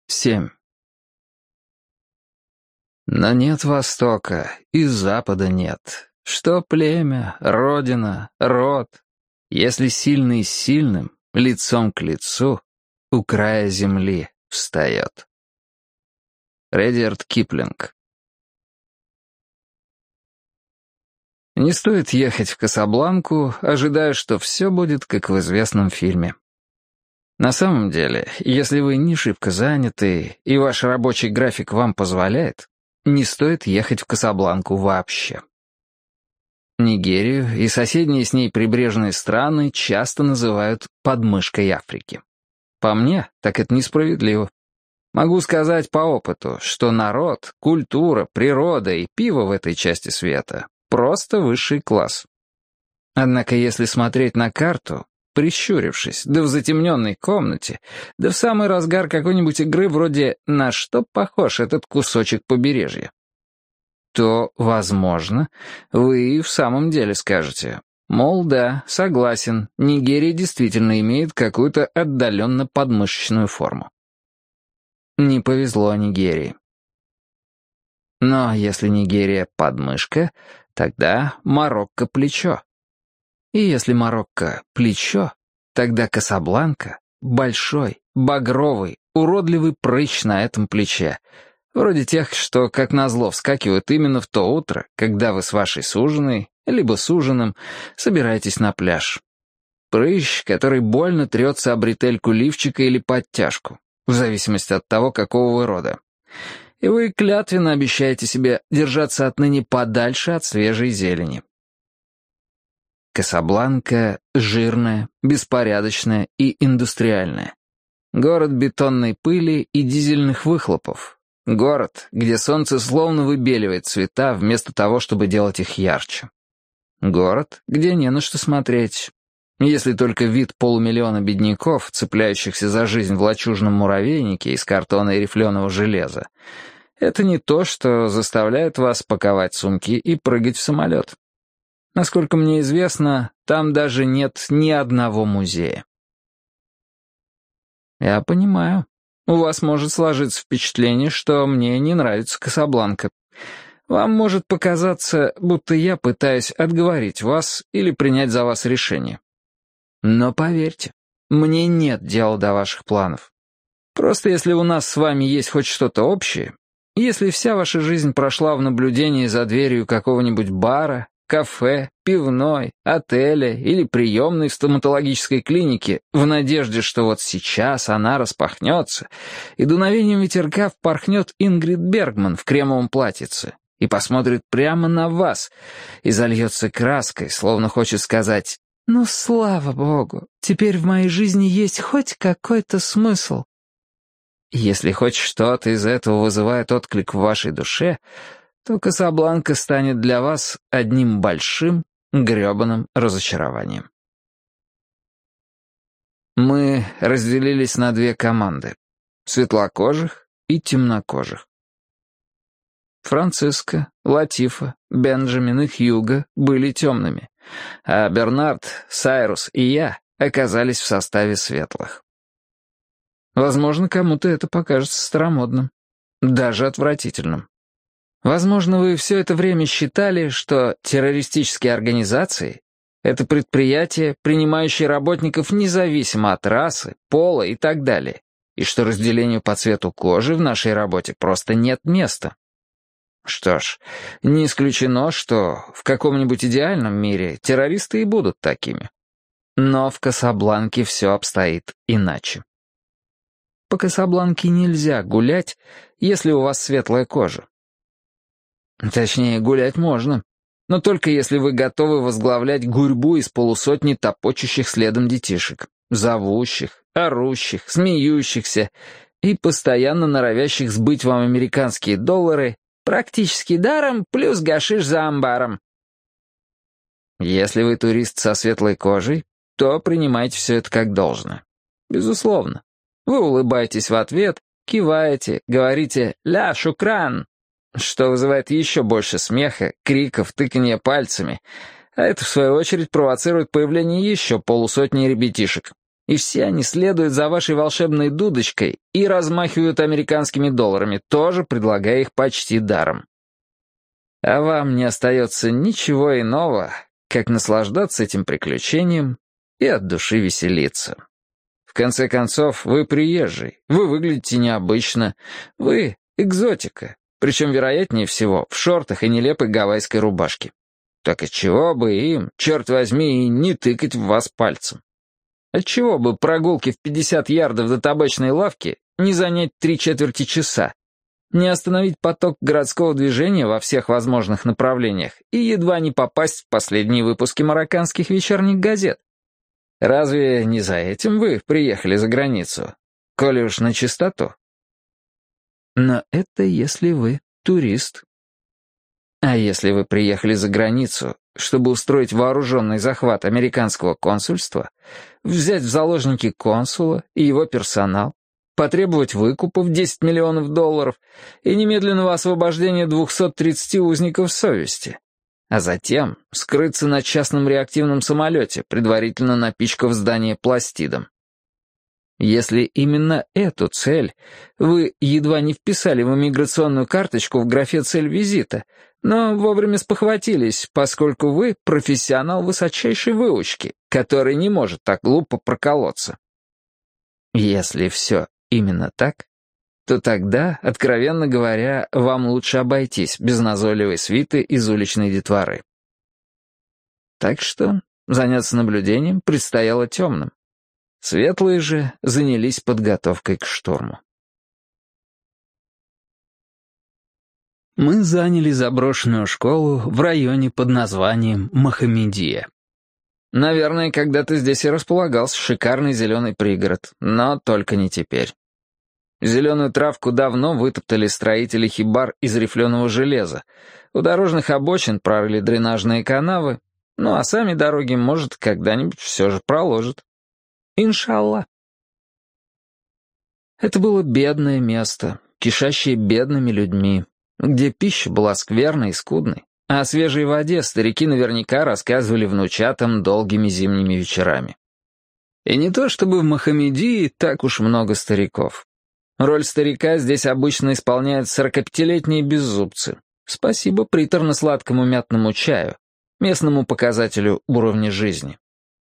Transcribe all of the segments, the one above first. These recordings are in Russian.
7. Но нет Востока, и Запада нет. Что племя, родина, род, если сильный с сильным, лицом к лицу, у края земли встает. Редьярд Киплинг. Не стоит ехать в Касабланку, ожидая, что все будет, как в известном фильме. На самом деле, если вы не шибко заняты, и ваш рабочий график вам позволяет, не стоит ехать в Касабланку вообще. Нигерию и соседние с ней прибрежные страны часто называют «подмышкой Африки». По мне, так это несправедливо. Могу сказать по опыту, что народ, культура, природа и пиво в этой части света — просто высший класс. Однако если смотреть на карту, прищурившись, да в затемненной комнате, да в самый разгар какой-нибудь игры вроде «На что похож этот кусочек побережья?», то, возможно, вы и в самом деле скажете, мол, да, согласен, Нигерия действительно имеет какую-то отдаленно подмышечную форму. Не повезло Нигерии. Но если Нигерия подмышка, тогда Марокко плечо. И если Марокко — плечо, тогда Касабланка — большой, багровый, уродливый прыщ на этом плече, вроде тех, что, как назло, вскакивают именно в то утро, когда вы с вашей суженой, либо суженым, собираетесь на пляж. Прыщ, который больно трется об бретельку лифчика или подтяжку, в зависимости от того, какого вы рода. И вы клятвенно обещаете себе держаться отныне подальше от свежей зелени. Касабланка жирная, беспорядочная и индустриальная. Город бетонной пыли и дизельных выхлопов. Город, где солнце словно выбеливает цвета вместо того, чтобы делать их ярче. Город, где не на что смотреть. Если только вид полумиллиона бедняков, цепляющихся за жизнь в лачужном муравейнике из картона и рифленого железа, это не то, что заставляет вас паковать сумки и прыгать в самолет. Насколько мне известно, там даже нет ни одного музея. Я понимаю. У вас может сложиться впечатление, что мне не нравится Касабланка. Вам может показаться, будто я пытаюсь отговорить вас или принять за вас решение. Но поверьте, мне нет дела до ваших планов. Просто если у нас с вами есть хоть что-то общее, если вся ваша жизнь прошла в наблюдении за дверью какого-нибудь бара, кафе, пивной, отеля или приемной в стоматологической клинике в надежде, что вот сейчас она распахнется, и дуновением ветерка впорхнет Ингрид Бергман в кремовом платьице и посмотрит прямо на вас и зальется краской, словно хочет сказать: «Ну, слава богу, теперь в моей жизни есть хоть какой-то смысл». Если хоть что-то из этого вызывает отклик в вашей душе, то Касабланка станет для вас одним большим, грёбаным разочарованием. Мы разделились на две команды — светлокожих и темнокожих. Франциско, Латифа, Бенджамин и Хьюго были темными, а Бернард, Сайрус и я оказались в составе светлых. Возможно, кому-то это покажется старомодным, даже отвратительным. Возможно, вы все это время считали, что террористические организации — это предприятия, принимающие работников независимо от расы, пола и так далее, и что разделению по цвету кожи в нашей работе просто нет места. Что ж, не исключено, что в каком-нибудь идеальном мире террористы и будут такими. Но в Касабланке все обстоит иначе. По Касабланке нельзя гулять, если у вас светлая кожа. Точнее, гулять можно, но только если вы готовы возглавлять гурьбу из полусотни топочущих следом детишек, зовущих, орущих, смеющихся и постоянно норовящих сбыть вам американские доллары практически даром плюс гашиш за амбаром. Если вы турист со светлой кожей, то принимайте все это как должное. Безусловно. Вы улыбаетесь в ответ, киваете, говорите «ля шукран», что вызывает еще больше смеха, криков, тыканья пальцами, а это, в свою очередь, провоцирует появление еще полусотни ребятишек. и все они следуют за вашей волшебной дудочкой и размахивают американскими долларами, тоже предлагая их почти даром. А вам не остается ничего иного, как наслаждаться этим приключением и от души веселиться. В конце концов, вы приезжий, вы выглядите необычно, вы экзотика, причем, вероятнее всего, в шортах и нелепой гавайской рубашке. Так отчего бы им, черт возьми, и не тыкать в вас пальцем? Отчего бы прогулки в 50 ярдов до табачной лавки не занять 3/4 часа? Не остановить поток городского движения во всех возможных направлениях и едва не попасть в последние выпуски марокканских вечерних газет? Разве не за этим вы приехали за границу, коли уж на чистоту? Но это если вы турист. А если вы приехали за границу, чтобы устроить вооруженный захват американского консульства, взять в заложники консула и его персонал, потребовать выкупа в $10 миллионов и немедленного освобождения 230 узников совести, а затем скрыться на частном реактивном самолете, предварительно напичкав здание пластидом. Если именно эту цель вы едва не вписали в иммиграционную карточку в графе «Цель визита», но вовремя спохватились, поскольку вы профессионал высочайшей выучки, который не может так глупо проколоться. Если все именно так, то тогда, откровенно говоря, вам лучше обойтись без назойливой свиты из уличной детворы. Так что заняться наблюдением предстояло темным. Светлые же занялись подготовкой к штурму. Мы заняли заброшенную школу в районе под названием Мохаммедия. Наверное, когда-то здесь и располагался шикарный зеленый пригород, но только не теперь. Зеленую травку давно вытоптали строители хибар из рифленого железа, у дорожных обочин прорыли дренажные канавы, ну а сами дороги, может, когда-нибудь все же проложат. Иншалла. Это было бедное место, кишащее бедными людьми, где пища была скверной и скудной, а о свежей воде старики наверняка рассказывали внучатам долгими зимними вечерами. И не то чтобы в Мохаммедии так уж много стариков. Роль старика здесь обычно исполняют 45-летние беззубцы. Спасибо приторно-сладкому мятному чаю, местному показателю уровня жизни.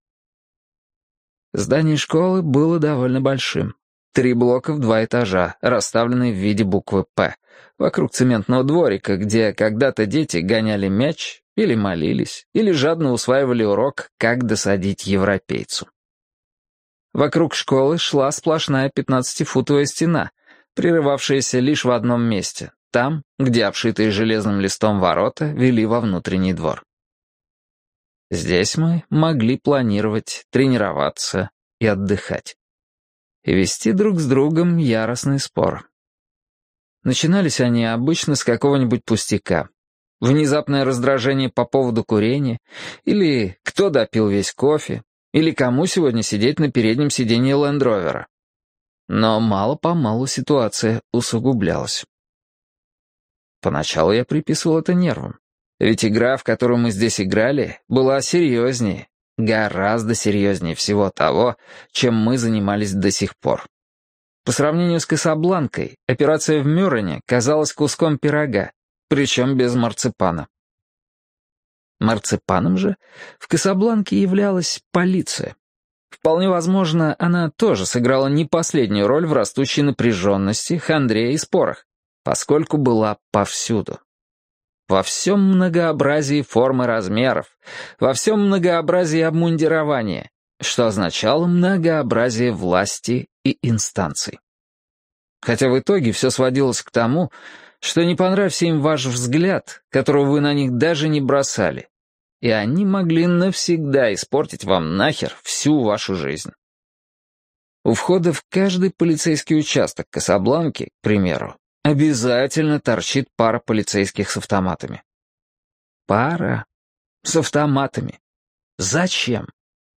Здание школы было довольно большим. 3 блока в 2 этажа, расставленные в виде буквы «П», вокруг цементного дворика, где когда-то дети гоняли мяч, или молились, или жадно усваивали урок «Как досадить европейцу». Вокруг школы шла сплошная 15-футовая стена, прерывавшаяся лишь в одном месте, там, где обшитые железным листом ворота вели во внутренний двор. Здесь мы могли планировать, тренироваться и отдыхать. И вести друг с другом яростный спор. Начинались они обычно с какого-нибудь пустяка. Внезапное раздражение по поводу курения, или кто допил весь кофе, или кому сегодня сидеть на переднем сиденье Лэнд-Ровера. Но мало-помалу ситуация усугублялась. Поначалу я приписывал это нервам. Ведь игра, в которую мы здесь играли, была серьезнее, гораздо серьезнее всего того, чем мы занимались до сих пор. По сравнению с Касабланкой, операция в Мюррене казалась куском пирога, причем без марципана. Марципаном же в Касабланке являлась полиция. Вполне возможно, она тоже сыграла не последнюю роль в растущей напряженности, хандре и спорах, поскольку была повсюду. Во всем многообразии форм и размеров, во всем многообразии обмундирования, что означало многообразие власти и инстанций. Хотя в итоге все сводилось к тому, что не понравился им ваш взгляд, которого вы на них даже не бросали, и они могли навсегда испортить вам нахер всю вашу жизнь. У входа в каждый полицейский участок Касабланки, к примеру, обязательно торчит пара полицейских с автоматами. Пара с автоматами. Зачем?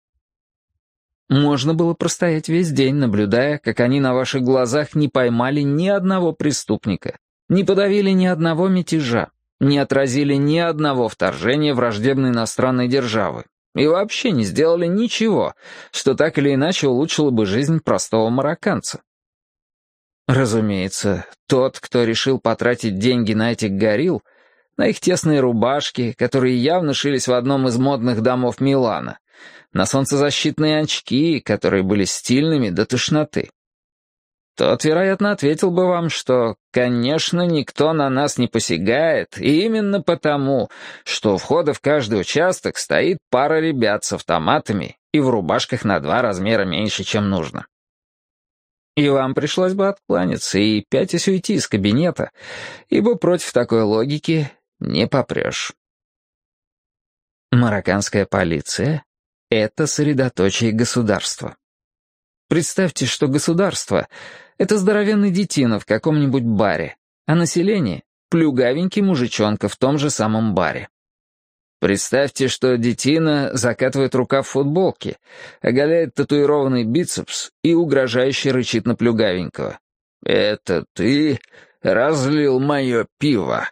Можно было простоять весь день, наблюдая, как они на ваших глазах не поймали ни одного преступника, не подавили ни одного мятежа, не отразили ни одного вторжения враждебной иностранной державы, и вообще не сделали ничего, что так или иначе улучшило бы жизнь простого марокканца. Разумеется, тот, кто решил потратить деньги на этих горилл, на их тесные рубашки, которые явно шились в одном из модных домов Милана, на солнцезащитные очки, которые были стильными до тошноты. Тот, вероятно, ответил бы вам, что, конечно, никто на нас не посягает, и именно потому, что у входа в каждый участок стоит пара ребят с автоматами и в рубашках на 2 размера меньше, чем нужно. И вам пришлось бы откланяться и пятясь уйти из кабинета, ибо против такой логики не попрешь. Марокканская полиция — это средоточие государства. Представьте, что государство — это здоровенный детина в каком-нибудь баре, а население — плюгавенький мужичонка в том же самом баре. Представьте, что детина закатывает рукав в футболке, оголяет татуированный бицепс и угрожающе рычит на плюгавенького. «Это ты разлил мое пиво?»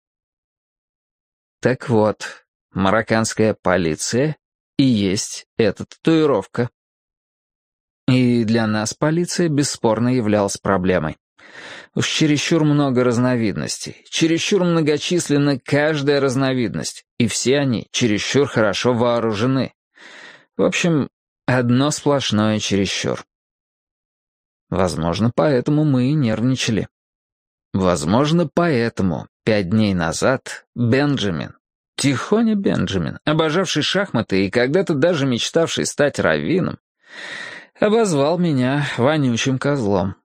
Так вот, марокканская полиция и есть эта татуировка. И для нас полиция бесспорно являлась проблемой. Уж чересчур много разновидностей, чересчур многочисленна каждая разновидность, и все они чересчур хорошо вооружены. В общем, одно сплошное чересчур. Возможно, поэтому мы и нервничали. Возможно, поэтому 5 дней назад Бенджамин, тихоня Бенджамин, обожавший шахматы и когда-то даже мечтавший стать раввином, обозвал меня вонючим козлом.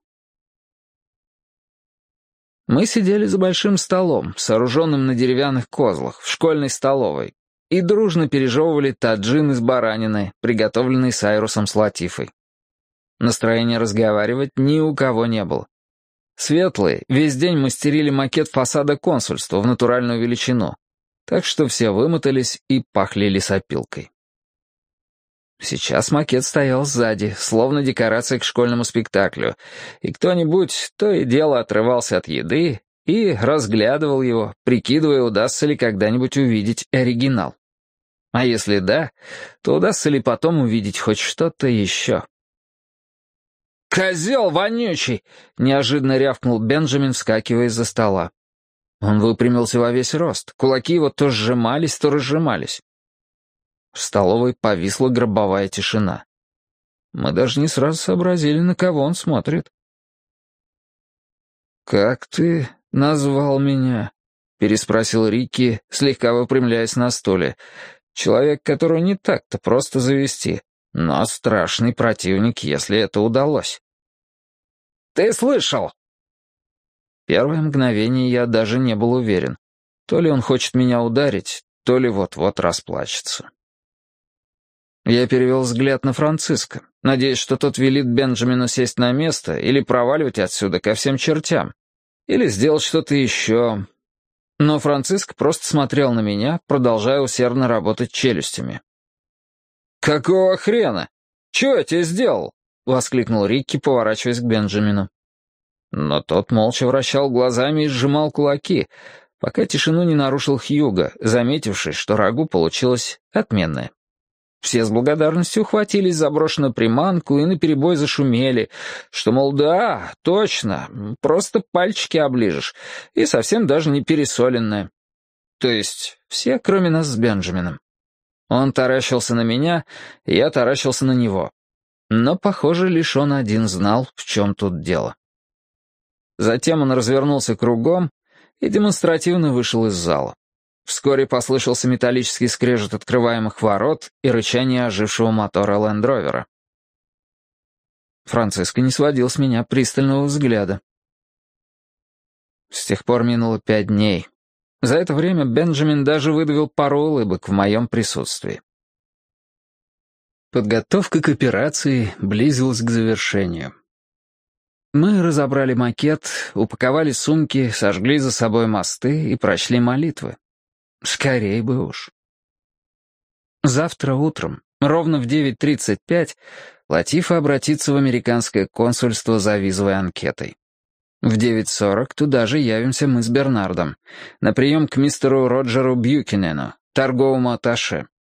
Мы сидели за большим столом, сооруженным на деревянных козлах, в школьной столовой, и дружно пережевывали таджин из баранины, приготовленный Сайрусом с Латифой. Настроения разговаривать ни у кого не было. Светлые весь день мастерили макет фасада консульства в натуральную величину, так что все вымотались и пахли лесопилкой. Сейчас макет стоял сзади, словно декорация к школьному спектаклю, и кто-нибудь то и дело отрывался от еды и разглядывал его, прикидывая, удастся ли когда-нибудь увидеть оригинал. А если да, то удастся ли потом увидеть хоть что-то еще. «Козел вонючий!» — неожиданно рявкнул Бенджамин, вскакивая из-за стола. Он выпрямился во весь рост, кулаки его то сжимались, то разжимались. В столовой повисла гробовая тишина. Мы даже не сразу сообразили, на кого он смотрит. «Как ты назвал меня?» — переспросил Рикки, слегка выпрямляясь на стуле. «Человек, которого не так-то просто завести, но страшный противник, если это удалось». «Ты слышал?» Первое мгновение я даже не был уверен. То ли он хочет меня ударить, то ли вот-вот расплачется. Я перевел взгляд на Франциско, надеясь, что тот велит Бенджамину сесть на место или проваливать отсюда ко всем чертям, или сделать что-то еще. Но Франциско просто смотрел на меня, продолжая усердно работать челюстями. «Какого хрена? Чего я тебе сделал?» — воскликнул Рикки, поворачиваясь к Бенджамину. Но тот молча вращал глазами и сжимал кулаки, пока тишину не нарушил Хьюго, заметивший, что рагу получилось отменное. Все с благодарностью ухватились за брошенную приманку и наперебой зашумели, что, мол, да, точно, просто пальчики оближешь, и совсем даже не пересоленное. То есть все, кроме нас с Бенджамином. Он таращился на меня, и я таращился на него. Но, похоже, лишь он один знал, в чем тут дело. Затем он развернулся кругом и демонстративно вышел из зала. Вскоре послышался металлический скрежет открываемых ворот и рычание ожившего мотора Лэнд-Ровера. Франциско не сводил с меня пристального взгляда. С тех пор минуло 5 дней. За это время Бенджамин даже выдавил пару улыбок в моем присутствии. Подготовка к операции близилась к завершению. Мы разобрали макет, упаковали сумки, сожгли за собой мосты и прочли молитвы. Скорей бы уж. Завтра утром, ровно в 9:35, Латифа обратится в американское консульство за визовой анкетой. В 9:40 туда же явимся мы с Бернардом, на прием к мистеру Роджеру Бьюкинену, торговому атташе.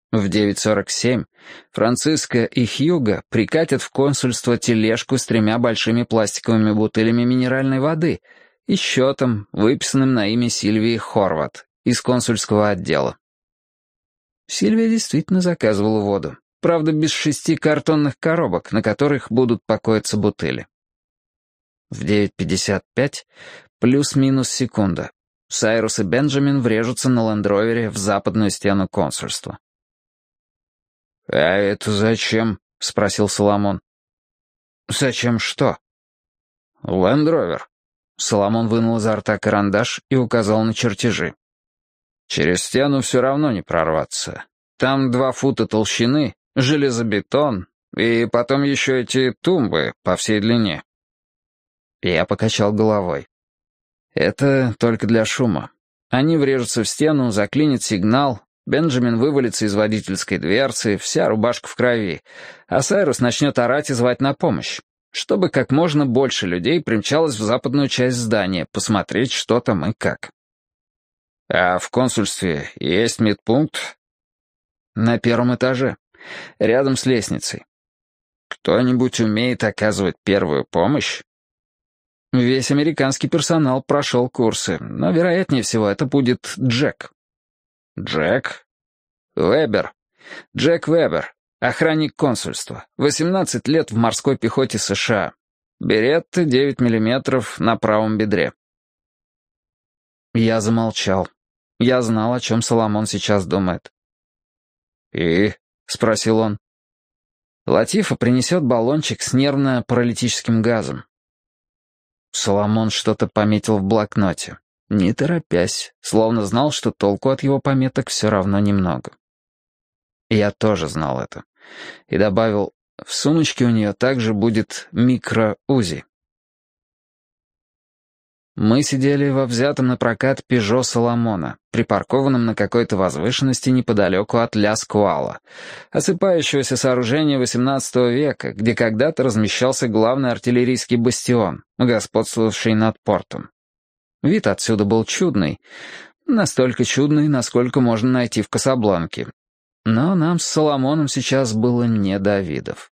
В 9:47 Франциско и Хьюго прикатят в консульство тележку с 3 большими пластиковыми бутылями минеральной воды и счетом, выписанным на имя Сильвии Хорват из консульского отдела. Сильвия действительно заказывала воду, правда, без 6 картонных коробок, на которых будут покоиться бутыли. В 9:55, плюс-минус секунда, Сайрус и Бенджамин врежутся на лендровере в западную стену консульства. «А это зачем?» — спросил Соломон. «Зачем что?» «Лендровер». Соломон вынул изо рта карандаш и указал на чертежи. «Через стену все равно не прорваться. Там 2 фута толщины, железобетон, и потом еще эти тумбы по всей длине». Я покачал головой. «Это только для шума. Они врежутся в стену, заклинит сигнал, Бенджамин вывалится из водительской дверцы, вся рубашка в крови, а Сайрус начнет орать и звать на помощь, чтобы как можно больше людей примчалось в западную часть здания, посмотреть, что там и как». «А в консульстве есть медпункт?» «На 1-м этаже, рядом с лестницей». «Кто-нибудь умеет оказывать первую помощь?» «Весь американский персонал прошел курсы, но, вероятнее всего, это будет Джек». «Джек?» «Вебер. Джек Вебер. Охранник консульства. 18 лет в морской пехоте США. Беретта 9 миллиметров на правом бедре». Я замолчал. Я знал, о чем Соломон сейчас думает. «И?» — спросил он. «Латифа принесет баллончик с нервно-паралитическим газом». Соломон что-то пометил в блокноте, не торопясь, словно знал, что толку от его пометок все равно немного. Я тоже знал это. И добавил, в сумочке у нее также будет микро-УЗИ. Мы сидели во взятом на прокат «Пежо» Соломона, припаркованном на какой-то возвышенности неподалеку от Ля-Скуала, осыпающегося сооружения XVIII века, где когда-то размещался главный артиллерийский бастион, господствовавший над портом. Вид отсюда был чудный, настолько чудный, насколько можно найти в Касабланке. Но нам с Соломоном сейчас было не до видов.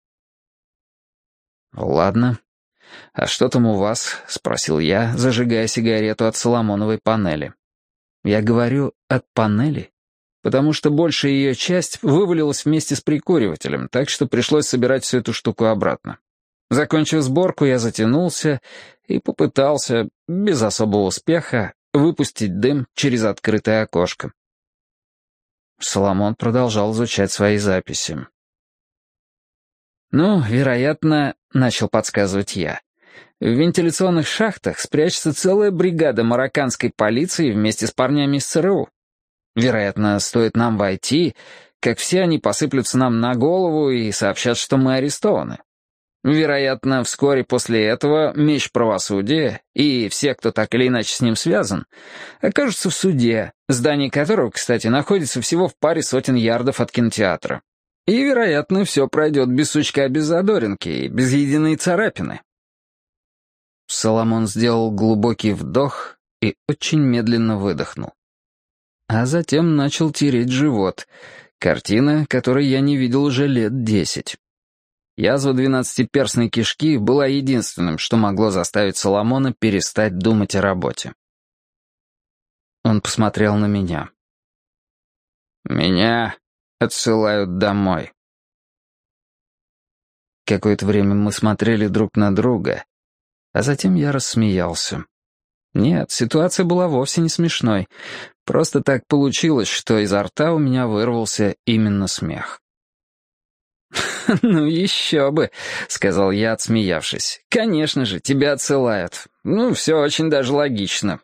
«Ладно. А что там у вас?» — спросил я, зажигая сигарету от соломоновой панели. Я говорю «от панели», потому что большая ее часть вывалилась вместе с прикуривателем, так что пришлось собирать всю эту штуку обратно. Закончив сборку, я затянулся и попытался, без особого успеха, выпустить дым через открытое окошко. Соломон продолжал изучать свои записи. «Ну, вероятно, — начал подсказывать я, — в вентиляционных шахтах спрячется целая бригада марокканской полиции вместе с парнями из ЦРУ. Вероятно, стоит нам войти, как все они посыплются нам на голову и сообщат, что мы арестованы. Вероятно, вскоре после этого меч правосудия и все, кто так или иначе с ним связан, окажутся в суде, здание которого, кстати, находится всего в паре сотен ярдов от кинотеатра. И, вероятно, все пройдет без сучка, без задоринки и без единой царапины». Соломон сделал глубокий вдох и очень медленно выдохнул. А затем начал тереть живот. Картина, которой я не видел уже лет 10. Язва 12-перстной кишки была единственным, что могло заставить Соломона перестать думать о работе. Он посмотрел на меня. «Меня отсылают домой». Какое-то время мы смотрели друг на друга, а затем я рассмеялся. Нет, ситуация была вовсе не смешной. Просто так получилось, что изо рта у меня вырвался именно смех. «Ну еще бы», — сказал я, отсмеявшись. «Конечно же, тебя отсылают. Ну, все очень даже логично».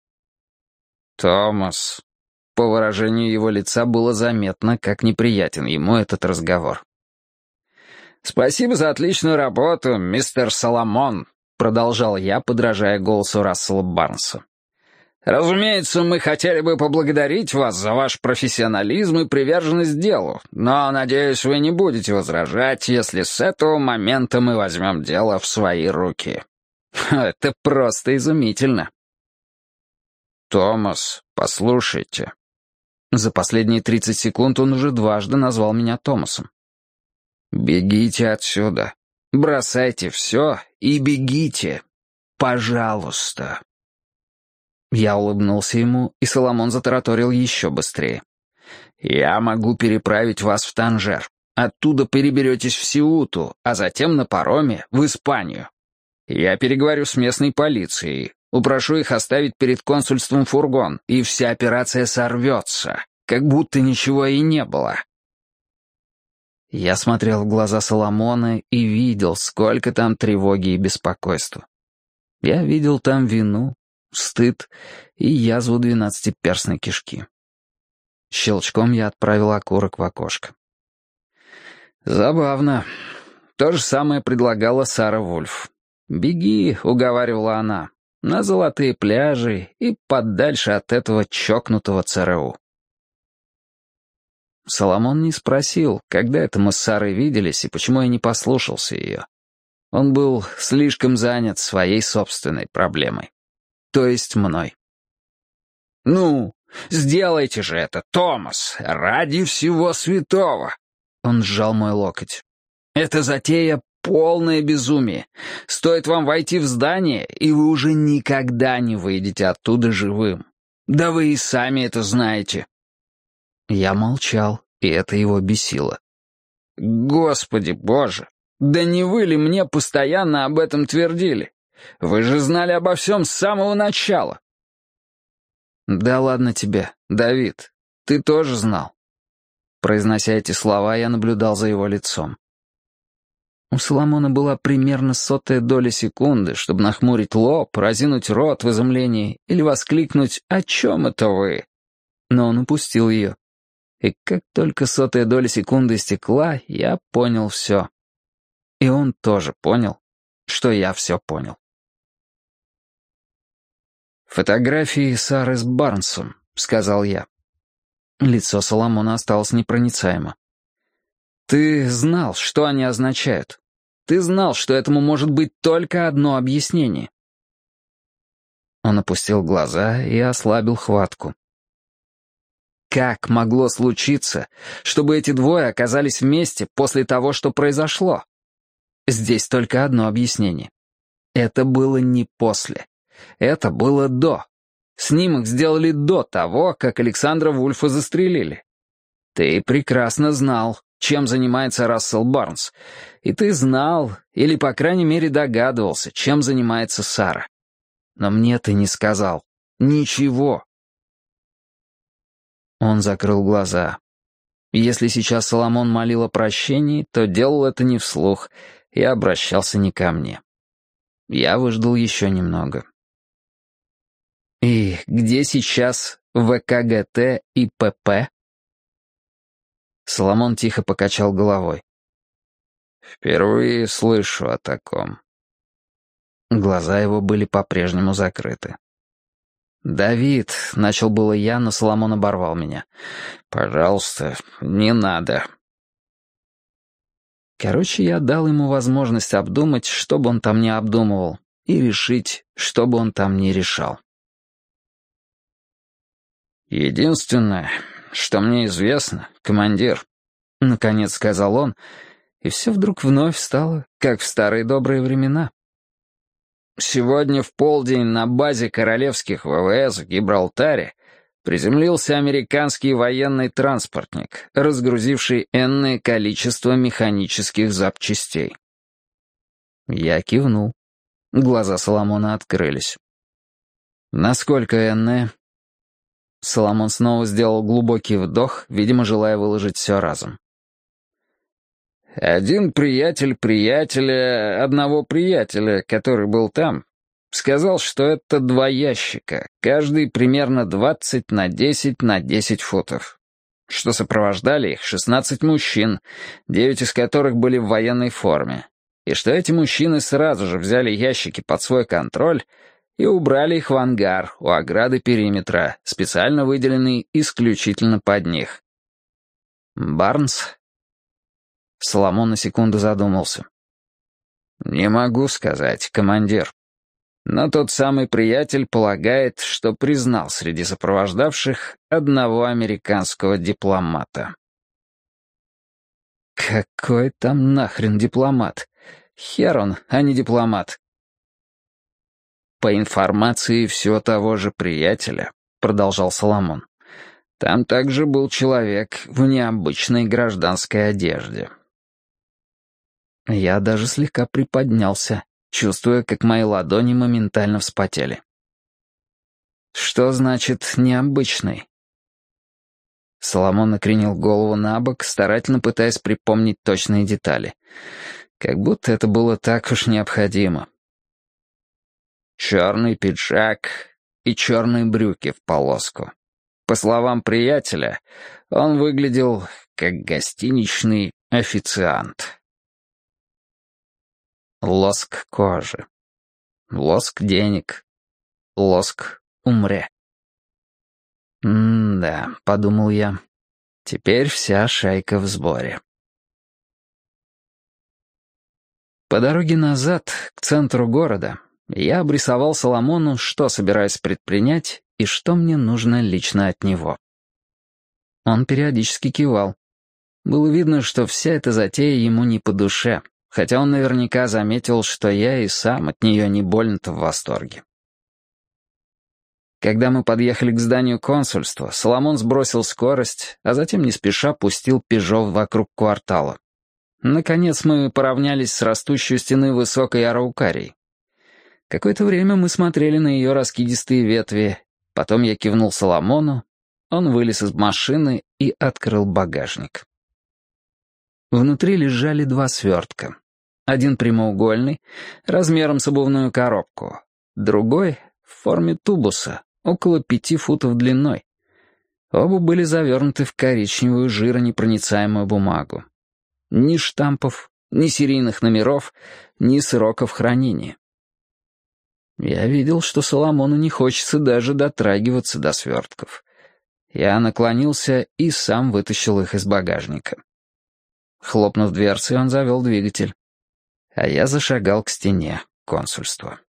«Томас». По выражению его лица было заметно, как неприятен ему этот разговор. «Спасибо за отличную работу, мистер Соломон», — продолжал я, подражая голосу Рассела Барнса. «Разумеется, мы хотели бы поблагодарить вас за ваш профессионализм и приверженность делу, но, надеюсь, вы не будете возражать, если с этого момента мы возьмем дело в свои руки. Это просто изумительно». «Томас, послушайте». За последние 30 секунд он уже дважды назвал меня Томасом. «Бегите отсюда. Бросайте все и бегите. Пожалуйста». Я улыбнулся ему, и Соломон затараторил еще быстрее. «Я могу переправить вас в Танжер. Оттуда переберетесь в Сеуту, а затем на пароме в Испанию. Я переговорю с местной полицией, упрошу их оставить перед консульством фургон, и вся операция сорвется, как будто ничего и не было». Я смотрел в глаза Соломона и видел, сколько там тревоги и беспокойства. Я видел там вину, стыд и язву 12-перстной кишки. Щелчком я отправил окурок в окошко. Забавно. То же самое предлагала Сара Вульф. «Беги», — уговаривала она, — «на золотые пляжи и подальше от этого чокнутого ЦРУ». Соломон не спросил, когда это мы с Сарой виделись и почему я не послушался ее. Он был слишком занят своей собственной проблемой. То есть мной. «Ну, сделайте же это, Томас, ради всего святого!» Он сжал мой локоть. «Эта затея — полное безумие. Стоит вам войти в здание, и вы уже никогда не выйдете оттуда живым. Да вы и сами это знаете». Я молчал, и это его бесило. «Господи Боже, да не вы ли мне постоянно об этом твердили? Вы же знали обо всем с самого начала». «Да ладно тебе, Давид, ты тоже знал». Произнося эти слова, я наблюдал за его лицом. У Соломона была примерно 100-я доля секунды, чтобы нахмурить лоб, разинуть рот в изумлении или воскликнуть «О чем это вы?». Но он упустил ее. И как только 100-я доля секунды истекла, я понял все. И он тоже понял, что я все понял. «Фотографии Сары с Барнсом», — сказал я. Лицо Соломона осталось непроницаемо. «Ты знал, что они означают. Ты знал, что этому может быть только одно объяснение». Он опустил глаза и ослабил хватку. Как могло случиться, чтобы эти двое оказались вместе после того, что произошло? Здесь только одно объяснение. Это было не после. Это было до. Снимок сделали до того, как Александра Вульфа застрелили. Ты прекрасно знал, чем занимается Рассел Барнс. И ты знал, или, по крайней мере, догадывался, чем занимается Сара. Но мне ты не сказал. Ничего. Он закрыл глаза. Если сейчас Соломон молил о прощении, то делал это не вслух и обращался не ко мне. Я выждал еще немного. «И где сейчас ВКГТ и ПП?» Соломон тихо покачал головой. «Впервые слышу о таком». Глаза его были по-прежнему закрыты. «Давид», — начал было я, но Соломон оборвал меня. «Пожалуйста, не надо». Короче, я дал ему возможность обдумать, что бы он там ни обдумывал, и решить, что бы он там ни решал. «Единственное, что мне известно, командир», — наконец сказал он, и все вдруг вновь стало, как в старые добрые времена. «Сегодня в полдень на базе королевских ВВС в Гибралтаре приземлился американский военный транспортник, разгрузивший энное количество механических запчастей». Я кивнул. Глаза Соломона открылись. «Насколько энное?» Соломон снова сделал глубокий вдох, видимо, желая выложить все разом. «Один приятель приятеля одного приятеля, который был там, сказал, что это 2 ящика, каждый примерно 20 на 10 на 10 футов. Что сопровождали их 16 мужчин, 9 из которых были в военной форме. И что эти мужчины сразу же взяли ящики под свой контроль и убрали их в ангар у ограды периметра, специально выделенный исключительно под них. Барнс?» Соломон на секунду задумался. «Не могу сказать, командир. Но тот самый приятель полагает, что признал среди сопровождавших одного американского дипломата. Какой там нахрен дипломат? Хер он, а не дипломат. По информации все того же приятеля, продолжал Соломон, там также был человек в необычной гражданской одежде. Я даже слегка приподнялся, чувствуя, как мои ладони моментально вспотели. Что значит «необычный»? Соломон накренил голову на бок, старательно пытаясь припомнить точные детали. Как будто это было так уж необходимо. Черный пиджак и черные брюки в полоску. По словам приятеля, он выглядел как гостиничный официант. Лоск кожи. Лоск денег. Лоск умре. «Да», — подумал я, — «теперь вся шайка в сборе». По дороге назад, к центру города, я обрисовал Соломону, что собираюсь предпринять и что мне нужно лично от него. Он периодически кивал. Было видно, что вся эта затея ему не по душе, хотя он наверняка заметил, что я и сам от нее не больно-то в восторге. Когда мы подъехали к зданию консульства, Соломон сбросил скорость, а затем не спеша пустил «Пежо» вокруг квартала. Наконец мы поравнялись с растущей у стены высокой араукарией. Какое-то время мы смотрели на ее раскидистые ветви, потом я кивнул Соломону, он вылез из машины и открыл багажник. Внутри лежали два свертка. Один прямоугольный, размером с обувную коробку, другой — в форме тубуса, около 5 футов длиной. Оба были завернуты в коричневую жиронепроницаемую бумагу. Ни штампов, ни серийных номеров, ни сроков хранения. Я видел, что Соломону не хочется даже дотрагиваться до свертков. Я наклонился и сам вытащил их из багажника. Хлопнув дверцей, он завел двигатель. А я зашагал к стене консульства.